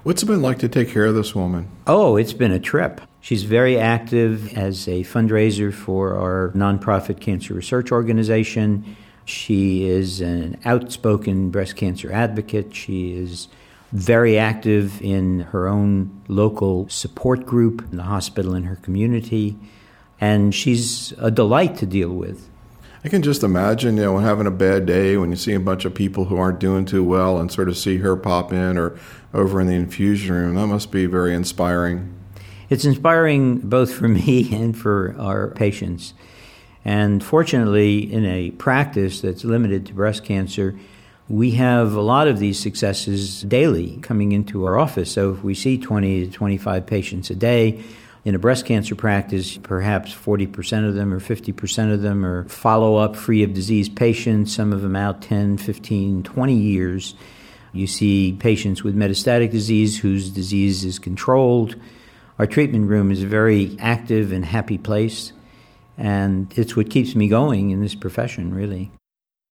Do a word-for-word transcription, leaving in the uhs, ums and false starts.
What's it been like to take care of this woman? Oh, it's been a trip. She's very active as a fundraiser for our nonprofit cancer research organization. She is an outspoken breast cancer advocate. She is very active in her own local support group, in the hospital in her community, and she's a delight to deal with. I can just imagine, you know, having a bad day when you see a bunch of people who aren't doing too well and sort of see her pop in or over in the infusion room. That must be very inspiring. It's inspiring both for me and for our patients. And fortunately, in a practice that's limited to breast cancer, we have a lot of these successes daily coming into our office. So if we see twenty to twenty-five patients a day, in a breast cancer practice, perhaps forty percent of them or fifty percent of them are follow-up free of disease patients, some of them out ten, fifteen, twenty years. You see patients with metastatic disease whose disease is controlled. Our treatment room is a very active and happy place, and it's what keeps me going in this profession, really.